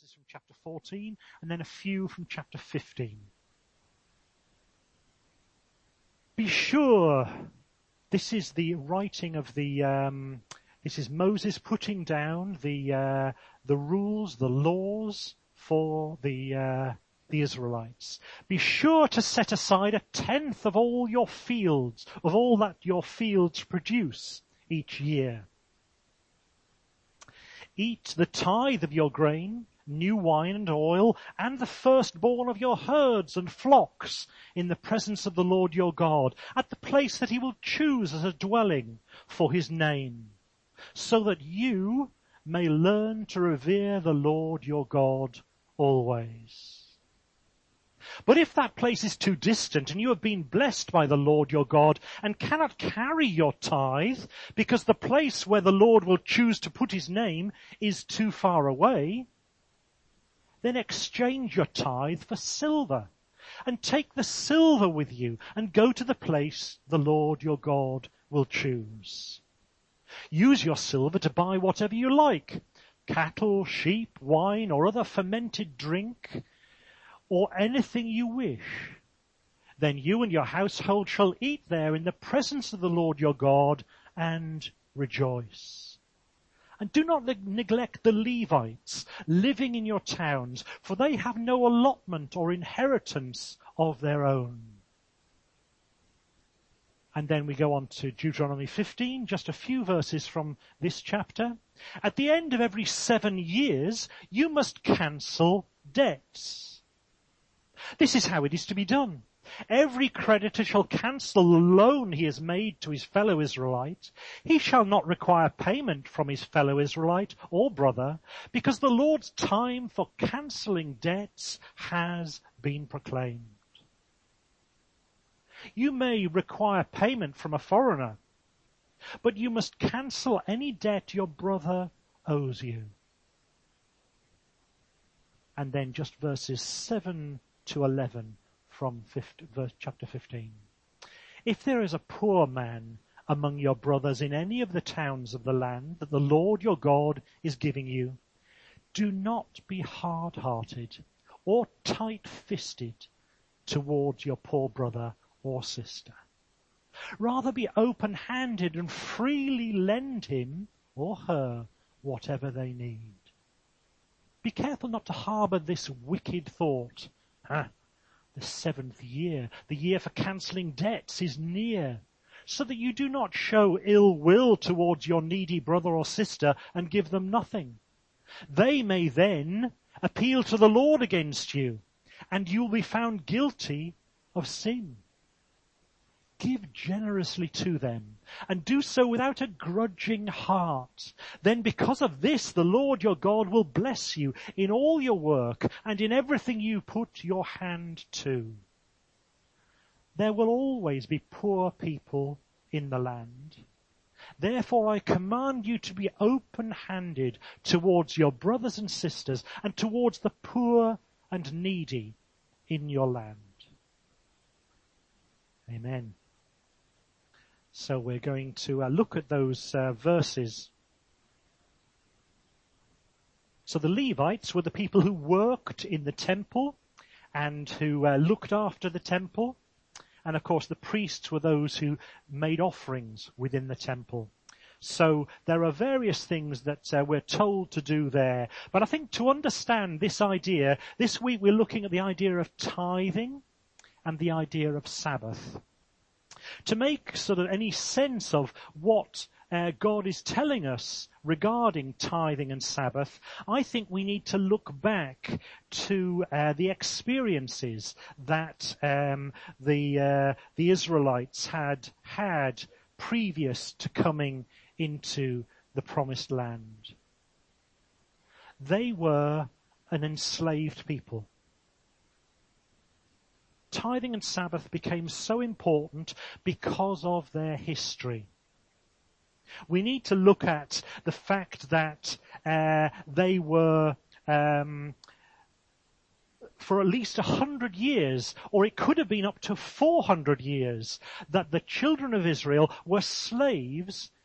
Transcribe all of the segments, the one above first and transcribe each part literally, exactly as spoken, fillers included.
verses from chapter fourteen, and then a few from chapter fifteen. Be sure, this is the writing of the, um, this is Moses putting down the, uh, the rules, the laws for the, uh, the Israelites. Be sure to set aside a tenth of all your fields, of all that your fields produce each year. Eat the tithe of your grain, new wine and oil, and the firstborn of your herds and flocks in the presence of the Lord your God, at the place that he will choose as a dwelling for his name, so that you may learn to revere the Lord your God always. But if that place is too distant and you have been blessed by the Lord your God and cannot carry your tithe because the place where the Lord will choose to put his name is too far away, then exchange your tithe for silver and take the silver with you and go to the place the Lord your God will choose. Use your silver to buy whatever you like, cattle, sheep, wine, or other fermented drink, or anything you wish. Then you and your household shall eat there in the presence of the Lord your God and rejoice. And do not neg- neglect the Levites living in your towns, for they have no allotment or inheritance of their own. And then we go on to Deuteronomy fifteen, just a few verses from this chapter. At the end of every seven years, you must cancel debts. This is how it is to be done. Every creditor shall cancel the loan he has made to his fellow Israelite. He shall not require payment from his fellow Israelite or brother, because the Lord's time for cancelling debts has been proclaimed. You may require payment from a foreigner, but you must cancel any debt your brother owes you. And then just verses seven to eleven from fifty, verse, chapter fifteen. If there is a poor man among your brothers in any of the towns of the land that the Lord your God is giving you, do not be hard-hearted or tight-fisted towards your poor brother or sister. Rather be open-handed and freely lend him or her whatever they need. Be careful not to harbour this wicked thought. Ah, the seventh year, the year for cancelling debts, is near, so that you do not show ill will towards your needy brother or sister and give them nothing. They may then appeal to the Lord against you, and you will be found guilty of sin. Give generously to them, and do so without a grudging heart. Then because of this, the Lord your God will bless you in all your work and in everything you put your hand to. There will always be poor people in the land. Therefore I command you to be open-handed towards your brothers and sisters and towards the poor and needy in your land. Amen. So we're going to uh, look at those uh, verses. So the Levites were the people who worked in the temple and who uh, looked after the temple. And of course the priests were those who made offerings within the temple. So there are various things that uh, we're told to do there. But I think to understand this idea, this week we're looking at the idea of tithing and the idea of Sabbath. To make sort of any sense of what uh, God is telling us regarding tithing and Sabbath, I think we need to look back to uh, the experiences that um, the uh, the Israelites had had previous to coming into the Promised Land. They were an enslaved people. Tithing and Sabbath became so important because of their history. We need to look at the fact that uh, they were, um, for at least a hundred years, or it could have been up to four hundred years, that the children of Israel were slaves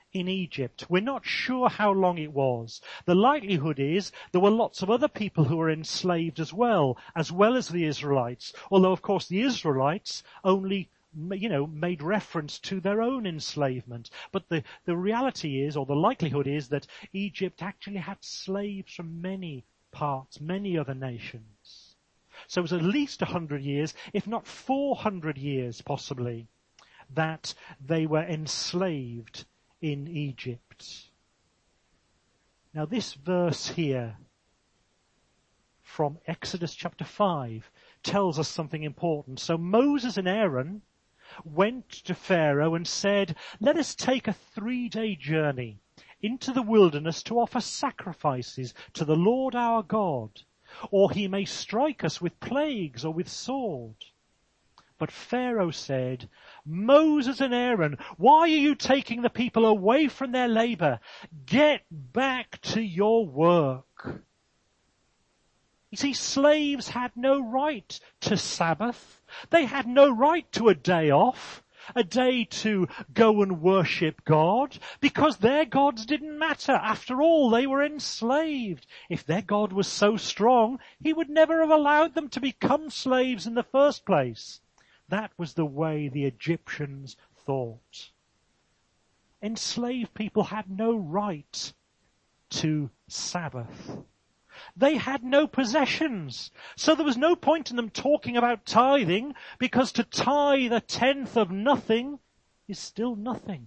in Egypt. We're not sure how long it was. The likelihood is there were lots of other people who were enslaved as well, as well as the Israelites. Although, of course, the Israelites only, you know, made reference to their own enslavement. But the, the reality is, or the likelihood is, that Egypt actually had slaves from many parts, many other nations. So it was at least one hundred years, if not four hundred years possibly, that they were enslaved in Egypt. Now this verse here from Exodus chapter five tells us something important. So Moses and Aaron went to Pharaoh and said, "Let us take a three-day journey into the wilderness to offer sacrifices to the Lord our God, or he may strike us with plagues or with sword." But Pharaoh said, "Moses and Aaron, why are you taking the people away from their labor? Get back to your work." You see, slaves had no right to Sabbath. They had no right to a day off, a day to go and worship God, because their gods didn't matter. After all, they were enslaved. If their God was so strong, he would never have allowed them to become slaves in the first place. That was the way the Egyptians thought. Enslaved people had no right to Sabbath. They had no possessions. So there was no point in them talking about tithing, because to tithe a tenth of nothing is still nothing.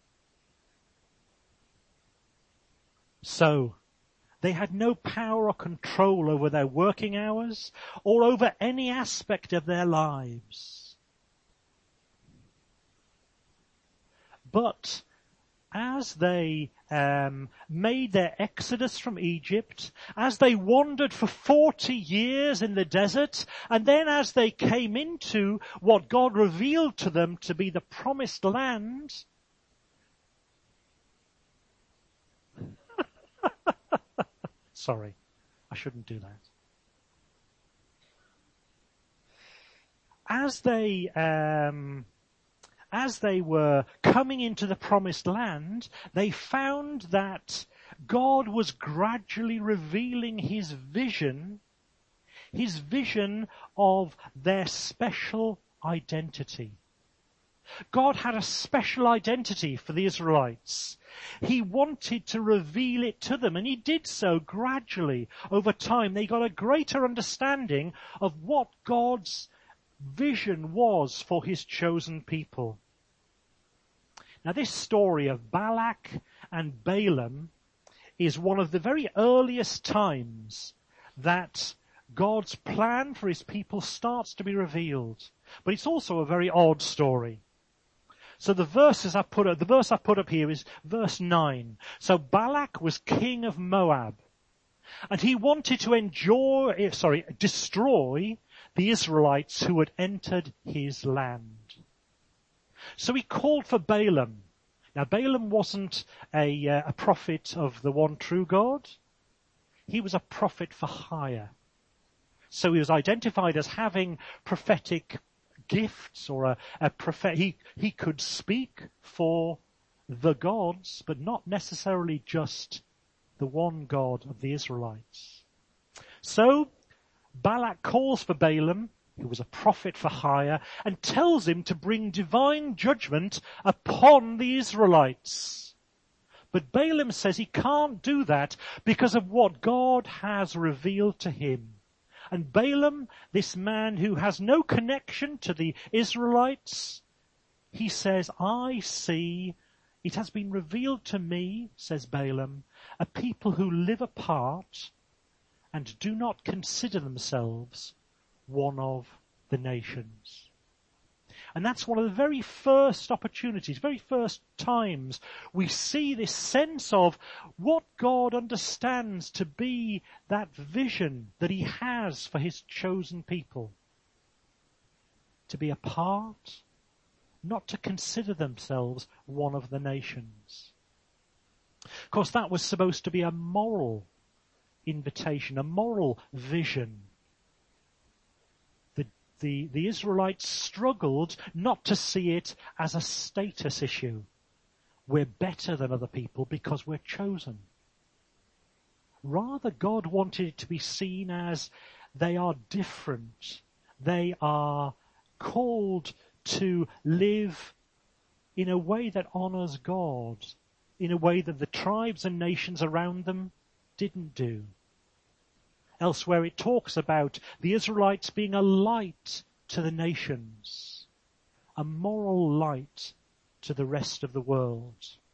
So they had no power or control over their working hours or over any aspect of their lives. But as they um, made their exodus from Egypt, as they wandered for forty years in the desert, and then as they came into what God revealed to them to be the promised land, sorry, I shouldn't do that. As they um, As they were coming into the promised land, they found that God was gradually revealing his vision, his vision of their special identity. God had a special identity for the Israelites. He wanted to reveal it to them, and he did so gradually over time. They got a greater understanding of what God's vision was for his chosen people. Now this story of Balak and Balaam is one of the very earliest times that God's plan for his people starts to be revealed. But it's also a very odd story. So the verses I put up, the verse I put up here is verse nine. So Balak was king of Moab, and he wanted to enjoy, sorry, destroy the Israelites who had entered his land. So he called for Balaam. Now Balaam wasn't a, uh, a prophet of the one true God. He was a prophet for hire. So he was identified as having prophetic gifts, or a, a prophet. He, he could speak for the gods, but not necessarily just the one God of the Israelites. So Balak calls for Balaam, who was a prophet for hire, and tells him to bring divine judgment upon the Israelites. But Balaam says he can't do that because of what God has revealed to him. And Balaam, this man who has no connection to the Israelites, he says, "I see, it has been revealed to me," says Balaam, "a people who live apart and do not consider themselves one of the nations." And that's one of the very first opportunities, very first times we see this sense of what God understands to be that vision that he has for his chosen people. To be apart, not to consider themselves one of the nations. Of course, that was supposed to be a moral invitation, a moral vision. The, the, the Israelites struggled not to see it as a status issue. we're better than other people because we're chosen. Rather, God wanted it to be seen as they are different. They are called to live in a way that honors God, in a way that the tribes and nations around them didn't do. Elsewhere it talks about the Israelites being a light to the nations, a moral light to the rest of the world.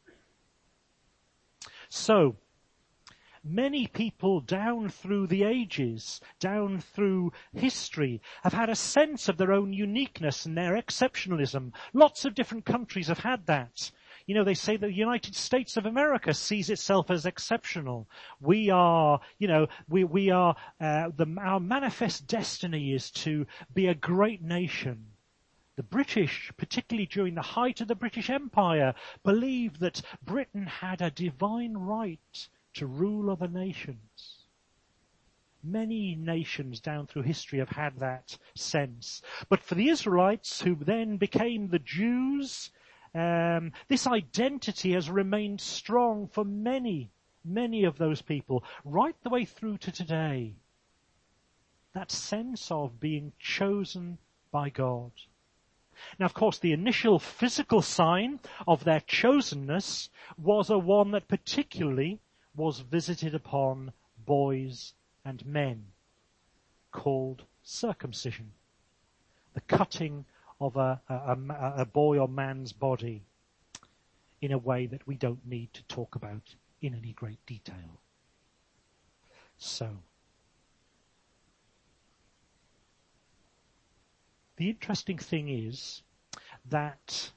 So, many people down through the ages, down through history, have had a sense of their own uniqueness and their exceptionalism. Lots of different countries have had that. You know, they say the United States of America sees itself as exceptional. We are, you know, we, we are, uh, the, our manifest destiny is to be a great nation. The British, particularly during the height of the British Empire, believed that Britain had a divine right to rule other nations. Many nations down through history have had that sense. But for the Israelites, who then became the Jews, um, this identity has remained strong for many, many of those people, right the way through to today. That sense of being chosen by God. Now, of course, the initial physical sign of their chosenness was a one that particularly was visited upon boys and men, called circumcision, the cutting of a, a, a boy or man's body in a way that we don't need to talk about in any great detail. So, the interesting thing is that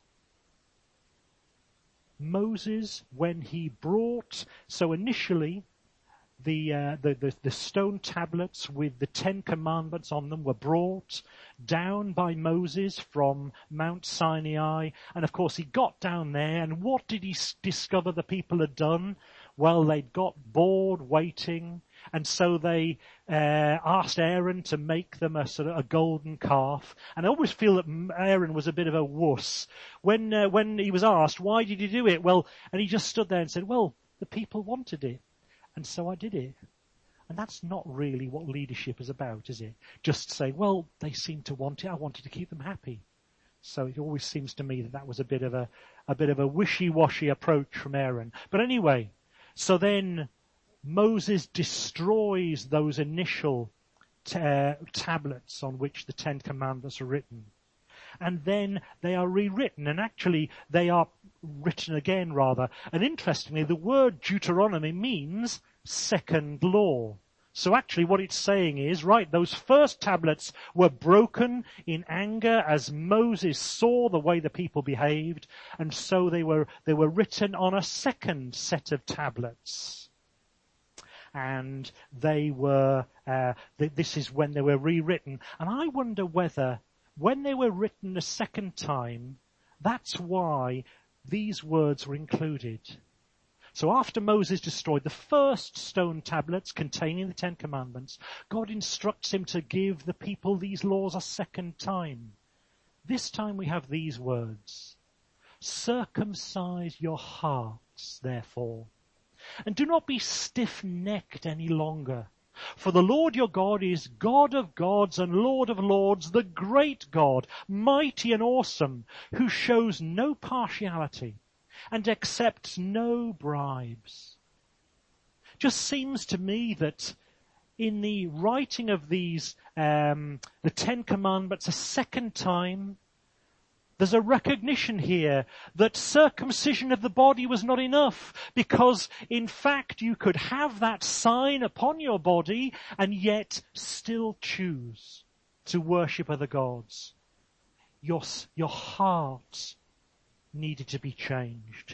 Moses, when he brought, so initially the, uh, the, the, the stone tablets with the Ten Commandments on them were brought down by Moses from Mount Sinai. And of course he got down there, and what did he s- discover the people had done? Well, they'd got bored waiting, and so they uh, asked Aaron to make them a sort of a golden calf. And I always feel that Aaron was a bit of a wuss. When uh, when he was asked, why did you do it? Well, and he just stood there and said, well, the people wanted it, and so I did it. And that's not really what leadership is about, is it? Just say, well, they seem to want it, I wanted to keep them happy. So it always seems to me that that was a bit of a, a bit of a wishy-washy approach from Aaron. But anyway, so then Moses destroys those initial ta- tablets on which the Ten Commandments are written. And then they are rewritten, and actually they are written again rather. And interestingly, the word Deuteronomy means second law. So actually what it's saying is, right, those first tablets were broken in anger as Moses saw the way the people behaved, and so they were, they were written on a second set of tablets. And they were, uh, th- this is when they were rewritten. And I wonder whether, when they were written a second time, that's why these words were included. So after Moses destroyed the first stone tablets containing the Ten Commandments, God instructs him to give the people these laws a second time. This time we have these words: circumcise your hearts, therefore, and do not be stiff-necked any longer. For the Lord your God is God of gods and Lord of lords, the great God, mighty and awesome, who shows no partiality and accepts no bribes. Just seems to me that in the writing of these, um, the Ten Commandments a second time, there's a recognition here that circumcision of the body was not enough, because in fact you could have that sign upon your body and yet still choose to worship other gods. Your, your heart needed to be changed.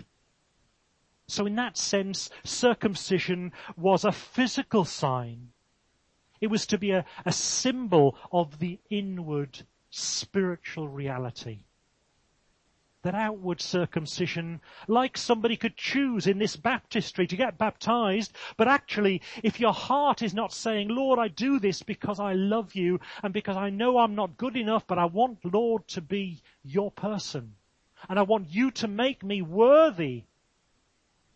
So in that sense, circumcision was a physical sign. It was to be a, a symbol of the inward spiritual reality. That outward circumcision, like somebody could choose in this baptistry to get baptized, but actually, if your heart is not saying, Lord, I do this because I love you and because I know I'm not good enough, but I want, Lord, to be your person, and I want you to make me worthy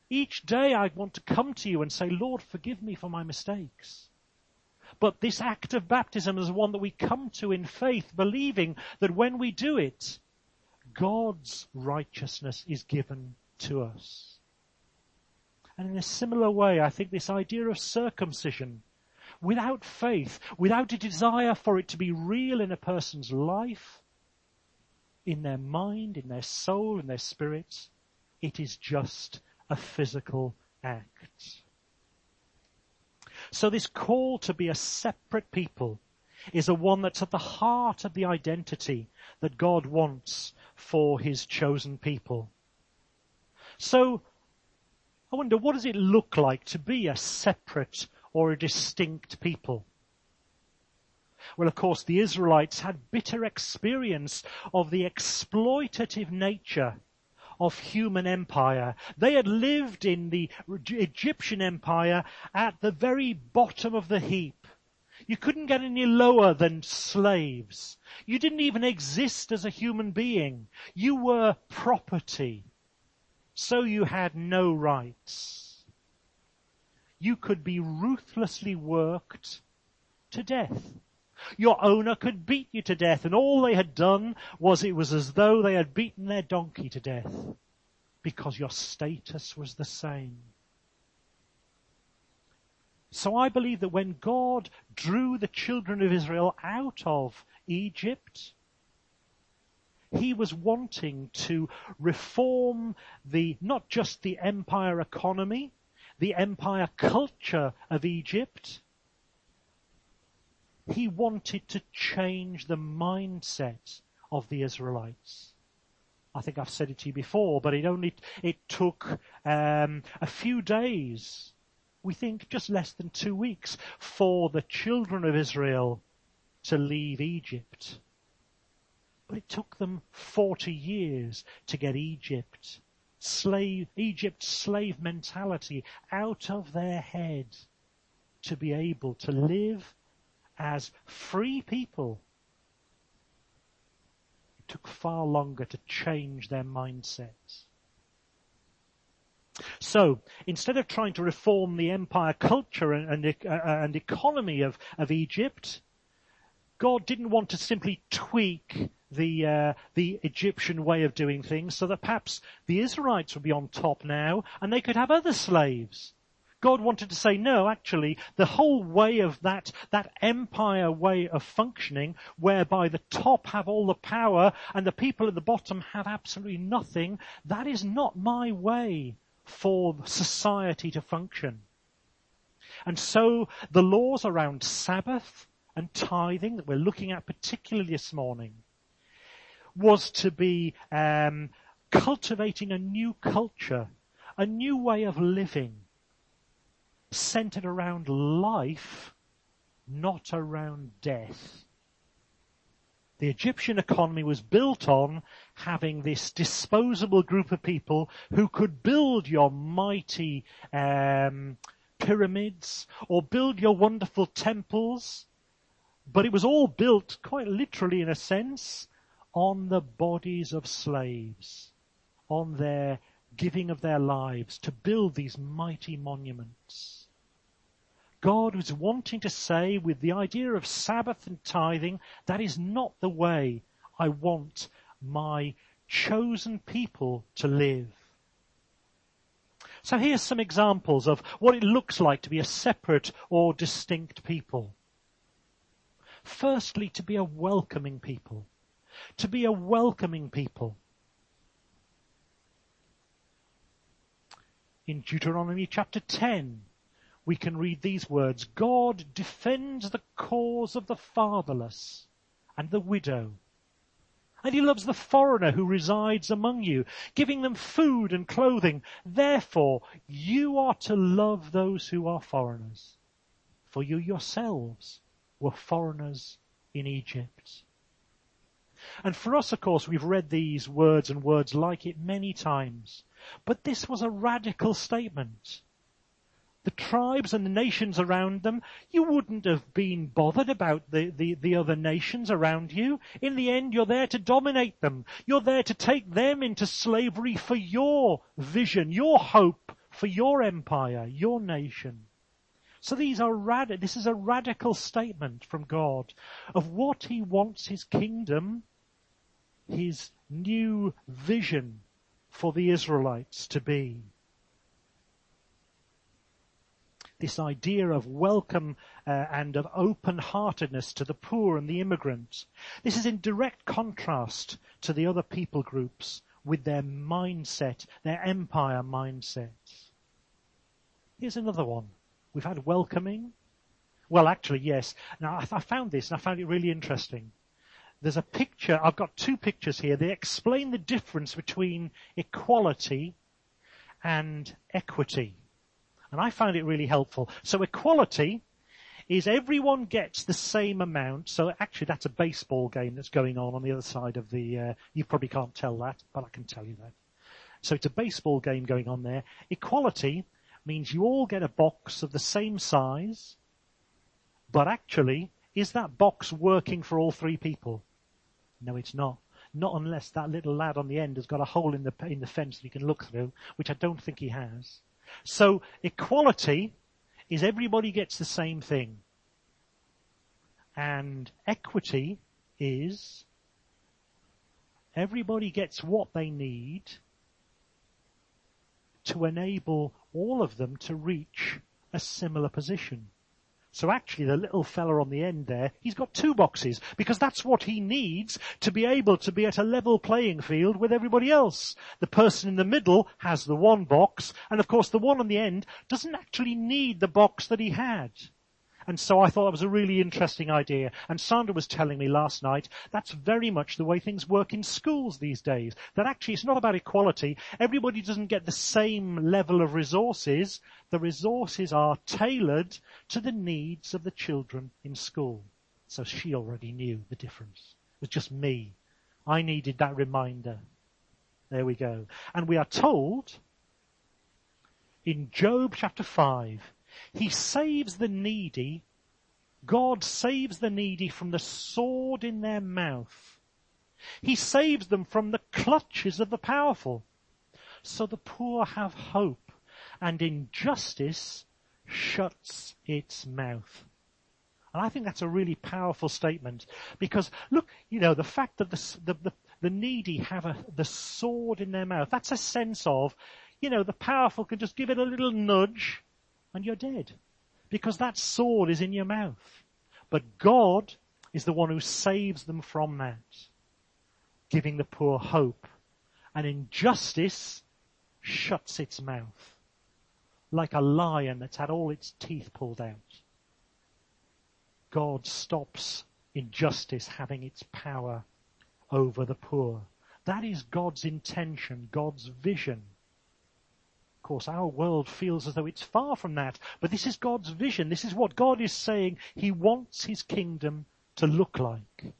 Each day I want to come to you and say, Lord, forgive me for my mistakes. But this act of baptism is one that we come to in faith, believing that when we do it, God's righteousness is given to us. And in a similar way, I think this idea of circumcision, without faith, without a desire for it to be real in a person's life, in their mind, in their soul, in their spirit, it is just a physical act. So this call to be a separate people is a one that's at the heart of the identity that God wants for his chosen people. So I wonder, what does it look like to be a separate or a distinct people? Well, of course, the Israelites had bitter experience of the exploitative nature of human empire. They had lived in the Egyptian empire at the very bottom of the heap. You couldn't get any lower than slaves. You didn't even exist as a human being. You were property. So you had no rights. You could be ruthlessly worked to death. Your owner could beat you to death, and all they had done was it was as though they had beaten their donkey to death, because your status was the same. So I believe that when God drew the children of Israel out of Egypt, he was wanting to reform the, not just the empire economy, the empire culture of Egypt. He wanted to change the mindset of the Israelites. I think I've said it to you before, but it only, it took um, a few days, we think just less than two weeks, for the children of Israel to leave Egypt. But it took them forty years to get Egypt, slave, Egypt's slave mentality out of their head, to be able to live as free people. It took far longer to change their mindsets. So, instead of trying to reform the empire culture and, and, uh, and economy of, of Egypt, God didn't want to simply tweak the uh, the Egyptian way of doing things so that perhaps the Israelites would be on top now and they could have other slaves. God wanted to say, no, actually, the whole way of that, that empire way of functioning, whereby the top have all the power and the people at the bottom have absolutely nothing, that is not my way for society to function. And so the laws around Sabbath and tithing that we're looking at particularly this morning was to be um, cultivating a new culture, a new way of living, centered around life, not around death. The Egyptian economy was built on having this disposable group of people who could build your mighty um, pyramids or build your wonderful temples, but it was all built, quite literally in a sense, on the bodies of slaves, on their giving of their lives to build these mighty monuments. God was wanting to say, with the idea of Sabbath and tithing, that is not the way I want my chosen people to live. So here's some examples of what it looks like to be a separate or distinct people. Firstly, to be a welcoming people. To be a welcoming people. In Deuteronomy chapter ten, we can read these words: God defends the cause of the fatherless and the widow, and he loves the foreigner who resides among you, giving them food and clothing. Therefore, you are to love those who are foreigners, for you yourselves were foreigners in Egypt. And for us, of course, we've read these words and words like it many times, but this was a radical statement. The tribes and the nations around them, you wouldn't have been bothered about the, the, the other nations around you. In the end, you're there to dominate them. You're there to take them into slavery for your vision, your hope for your empire, your nation. So these are rad- this is a radical statement from God of what he wants his kingdom, his new vision for the Israelites to be. This idea of welcome uh, and of open-heartedness to the poor and the immigrant. This is in direct contrast to the other people groups with their mindset, their empire mindset. Here's another one. We've had welcoming. Well, actually, yes. Now, I, I found this, and I found it really interesting. There's a picture, I've got two pictures here. They explain the difference between equality and equity. And I found it really helpful. So equality is everyone gets the same amount. So actually that's a baseball game that's going on on the other side of the, uh, you probably can't tell that, but I can tell you that. So it's a baseball game going on there. Equality means you all get a box of the same size, but actually, is that box working for all three people? No, it's not. Not unless that little lad on the end has got a hole in the in the fence that he can look through, which I don't think he has. So equality is everybody gets the same thing. And equity is everybody gets what they need to enable all of them to reach a similar position. So actually the little fella on the end there, he's got two boxes because that's what he needs to be able to be at a level playing field with everybody else. The person in the middle has the one box, and of course the one on the end doesn't actually need the box that he had. And so I thought that was a really interesting idea. And Sandra was telling me last night that's very much the way things work in schools these days. That actually it's not about equality. Everybody doesn't get the same level of resources. The resources are tailored to the needs of the children in school. So she already knew the difference. It was just me. I needed that reminder. There we go. And we are told in Job chapter five, he saves the needy, God saves the needy from the sword in their mouth. He saves them from the clutches of the powerful. So the poor have hope, and injustice shuts its mouth. And I think that's a really powerful statement, because look, you know, the fact that the, the, the, the needy have a, the sword in their mouth, that's a sense of, you know, the powerful can just give it a little nudge, and you're dead. Because that sword is in your mouth. But God is the one who saves them from that. Giving the poor hope. And injustice shuts its mouth. Like a lion that's had all its teeth pulled out. God stops injustice having its power over the poor. That is God's intention, God's vision. Of course, our world feels as though it's far from that, but this is God's vision. This is what God is saying he wants his kingdom to look like.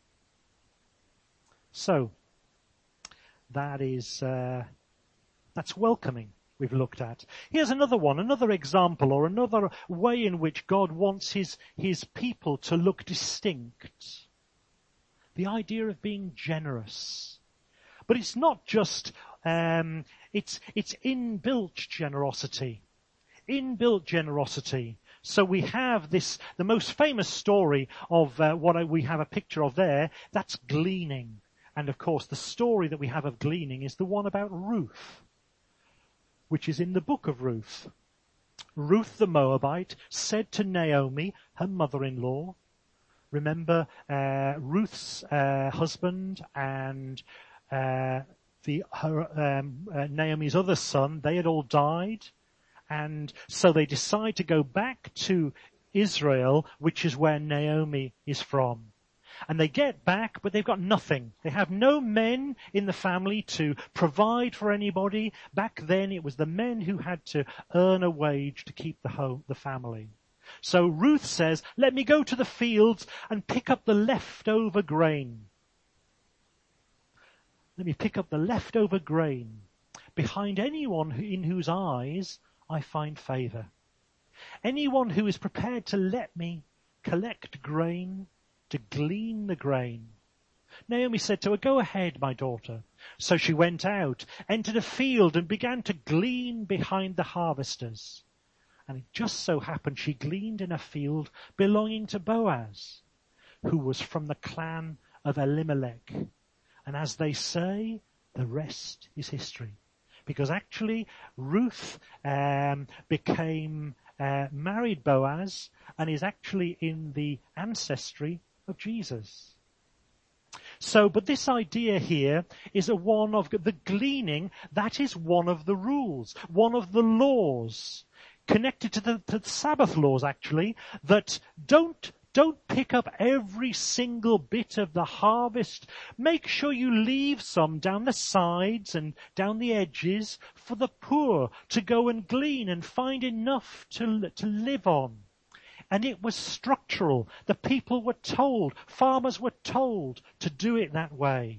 So, that is, uh, that's welcoming we've looked at. Here's another one, another example, or another way in which God wants his, his people to look distinct. The idea of being generous. But it's not just, um, it's, it's inbuilt generosity. Inbuilt generosity. So we have this, the most famous story of uh, what I, we have a picture of there, that's gleaning. And of course the story that we have of gleaning is the one about Ruth, which is in the book of Ruth. Ruth the Moabite said to Naomi, her mother-in-law, remember uh, Ruth's uh, husband and uh, the her, um, uh, Naomi's other son, they had all died, and so they decide to go back to Israel, which is where Naomi is from. And they get back, but they've got nothing. They have no men in the family to provide for anybody. Back then it was the men who had to earn a wage to keep the home, the family. So Ruth says, let me go to the fields and pick up the leftover grain. Let me pick up the leftover grain behind anyone in whose eyes I find favor. Anyone who is prepared to let me collect grain, to glean the grain. Naomi said to her, "Go ahead, my daughter." So she went out, entered a field, and began to glean behind the harvesters. And it just so happened she gleaned in a field belonging to Boaz, who was from the clan of Elimelech. And as they say, the rest is history. Because actually, Ruth um, became uh, married Boaz and is actually in the ancestry of Jesus. So, but this idea here is a one of the gleaning. That is one of the rules, one of the laws, connected to the, to the Sabbath laws actually, that don't Don't pick up every single bit of the harvest. Make sure you leave some down the sides and down the edges for the poor to go and glean and find enough to, to live on. And it was structural. The people were told, farmers were told to do it that way.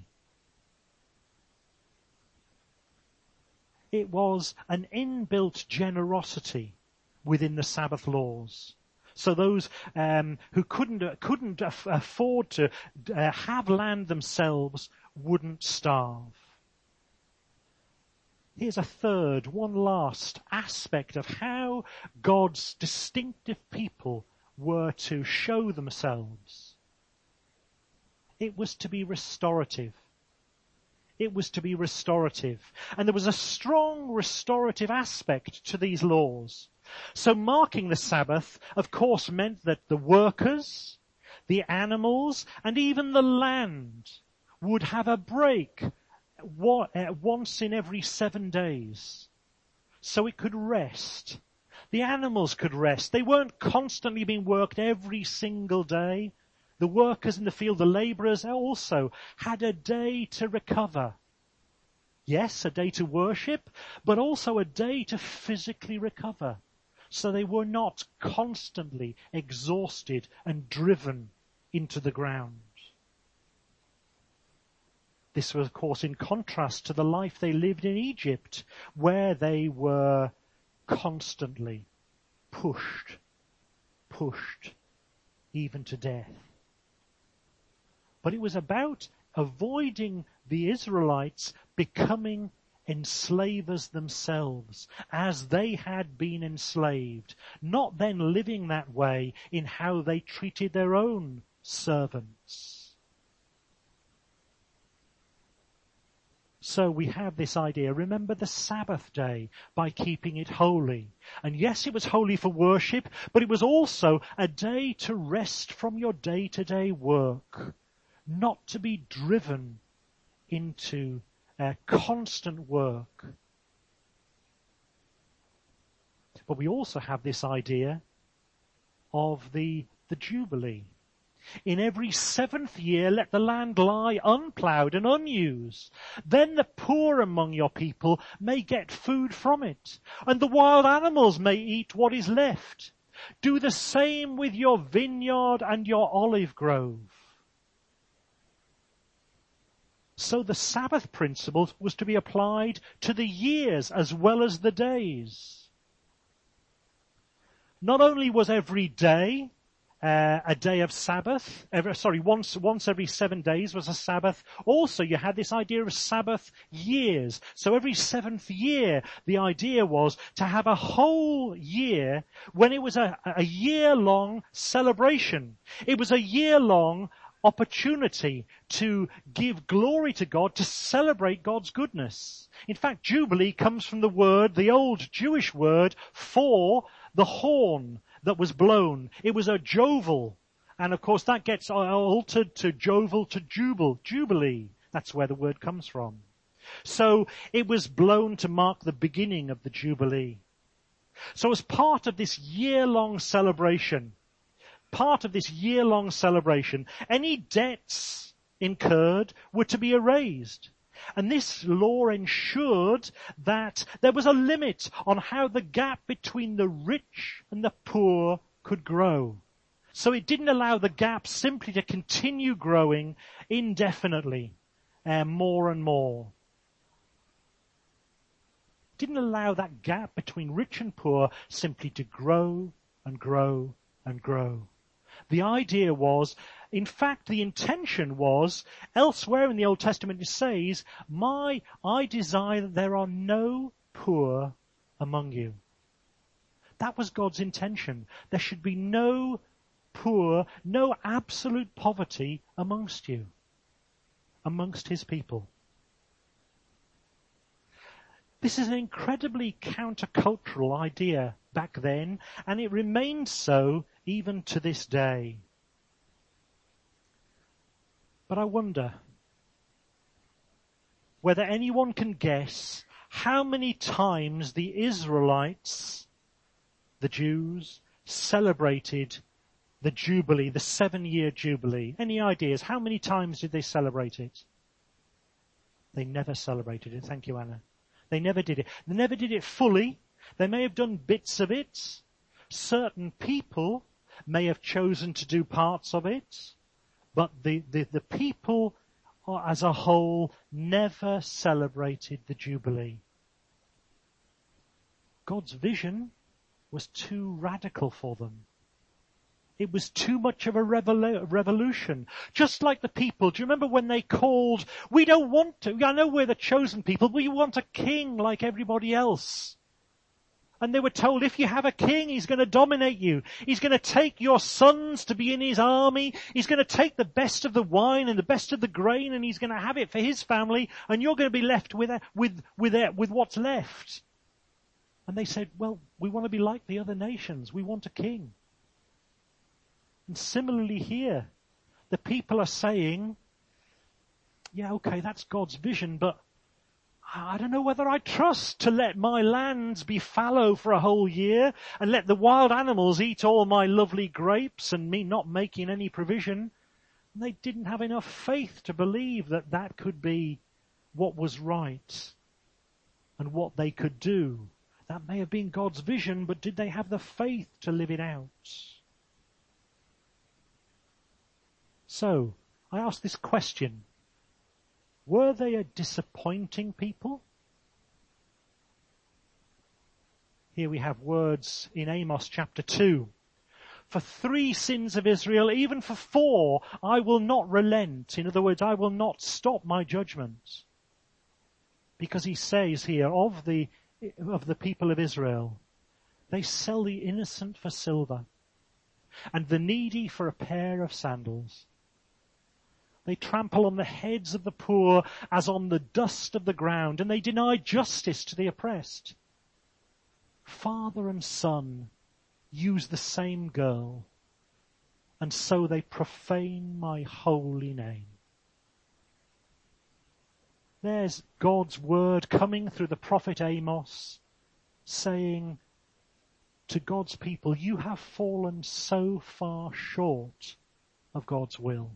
It was an inbuilt generosity within the Sabbath laws. So those um, who couldn't uh, couldn't af- afford to uh, have land themselves wouldn't starve. Here's a third, one last aspect of how God's distinctive people were to show themselves. It was to be restorative. It was to be restorative. And there was a strong restorative aspect to these laws. So marking the Sabbath, of course, meant that the workers, the animals, and even the land would have a break once in every seven days. So it could rest. The animals could rest. They weren't constantly being worked every single day. The workers in the field, the laborers also had a day to recover. Yes, a day to worship, but also a day to physically recover. So they were not constantly exhausted and driven into the ground. This was, of course, in contrast to the life they lived in Egypt, where they were constantly pushed, pushed, even to death. But it was about avoiding the Israelites becoming enslavers themselves, as they had been enslaved, not then living that way in how they treated their own servants. So we have this idea, remember the Sabbath day by keeping it holy. And yes, it was holy for worship, but it was also a day to rest from your day-to-day work, not to be driven into Uh, constant work. But we also have this idea of the, the Jubilee. In every seventh year, let the land lie unploughed and unused. Then the poor among your people may get food from it, and the wild animals may eat what is left. Do the same with your vineyard and your olive grove. So the Sabbath principle was to be applied to the years as well as the days. Not only was every day uh, a day of Sabbath, every, sorry, once once every seven days was a Sabbath. Also, you had this idea of Sabbath years. So every seventh year, the idea was to have a whole year when it was a, a year-long celebration. It was a year-long opportunity to give glory to God, to celebrate God's goodness. In fact, Jubilee comes from the word, the old Jewish word for the horn that was blown. It was a jovel. And of course that gets altered to jovel to jubile, jubilee. That's where the word comes from. So it was blown to mark the beginning of the Jubilee. So as part of this year-long celebration, part of this year-long celebration, any debts incurred were to be erased. And this law ensured that there was a limit on how the gap between the rich and the poor could grow. So it didn't allow the gap simply to continue growing indefinitely, uh, more and more. It didn't allow that gap between rich and poor simply to grow and grow and grow. The idea was In fact, the intention was, elsewhere in the Old Testament it says, My, I desire that there are no poor among you. That was God's intention. There should be no poor, no absolute poverty amongst you, amongst his people. This is an incredibly countercultural idea back then, and it remains so even to this day. But I wonder whether anyone can guess how many times the Israelites, the Jews, celebrated the Jubilee, the seven-year Jubilee. Any ideas? How many times did they celebrate it? They never celebrated it. Thank you, Anna. They never did it. They never did it fully. They may have done bits of it. Certain people may have chosen to do parts of it. But the, the, the people as a whole never celebrated the Jubilee. God's vision was too radical for them. It was too much of a revolu- revolution. Just like the people, do you remember when they called, we don't want to, I know we're the chosen people, we want a king like everybody else. And they were told, if you have a king, he's going to dominate you. He's going to take your sons to be in his army. He's going to take the best of the wine and the best of the grain, and he's going to have it for his family, and you're going to be left with, with, with, with what's left. And they said, well, we want to be like the other nations. We want a king. And similarly here, the people are saying, yeah, okay, that's God's vision, but I don't know whether I trust to let my lands be fallow for a whole year and let the wild animals eat all my lovely grapes and me not making any provision. And they didn't have enough faith to believe that that could be what was right and what they could do. That may have been God's vision, but did they have the faith to live it out? So, I ask this question. Were they a disappointing people? Here we have words in Amos chapter two. For three sins of Israel, even for four, I will not relent. In other words, I will not stop my judgment. Because he says here of the, of the people of Israel, they sell the innocent for silver and the needy for a pair of sandals. They trample on the heads of the poor as on the dust of the ground, and they deny justice to the oppressed. Father and son use the same girl, and so they profane my holy name. There's God's word coming through the prophet Amos, saying to God's people, you have fallen so far short of God's will.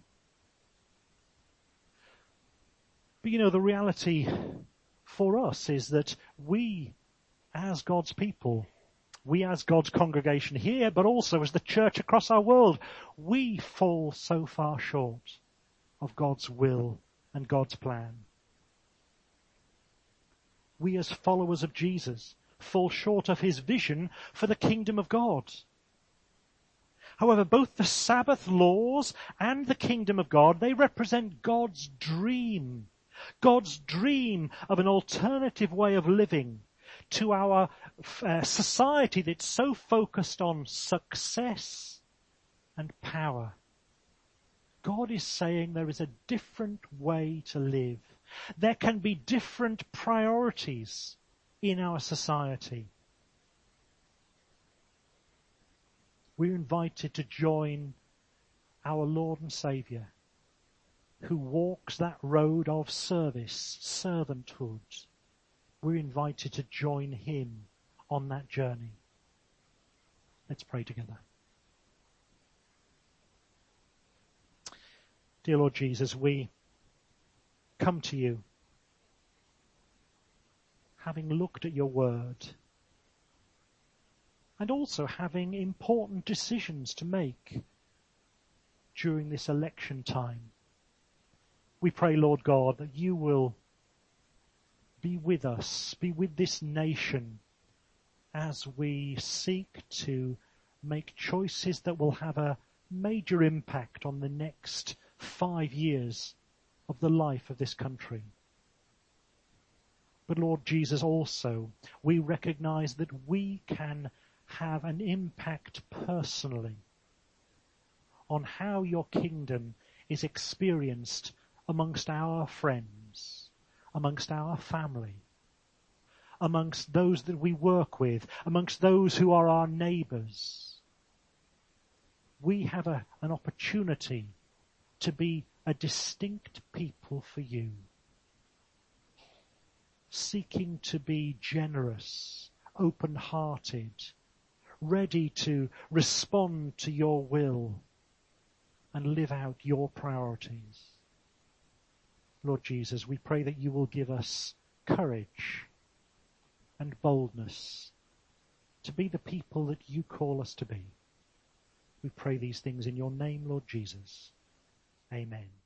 But you know, the reality for us is that we, as God's people, we as God's congregation here, but also as the church across our world, we fall so far short of God's will and God's plan. We as followers of Jesus fall short of his vision for the kingdom of God. However, both the Sabbath laws and the kingdom of God, they represent God's dream. God's dream of an alternative way of living to our uh, society that's so focused on success and power. God is saying there is a different way to live. There can be different priorities in our society. We're invited to join our Lord and Saviour, who walks that road of service, servanthood. We're invited to join him on that journey. Let's pray together. Dear Lord Jesus, we come to you, having looked at your word, and also having important decisions to make during this election time. We pray, Lord God, that you will be with us, be with this nation as we seek to make choices that will have a major impact on the next five years of the life of this country. But Lord Jesus, also, we recognize that we can have an impact personally on how your kingdom is experienced amongst our friends, amongst our family, amongst those that we work with, amongst those who are our neighbours. We have a, an opportunity to be a distinct people for you, seeking to be generous, open-hearted, ready to respond to your will and live out your priorities. Lord Jesus, we pray that you will give us courage and boldness to be the people that you call us to be. We pray these things in your name, Lord Jesus. Amen.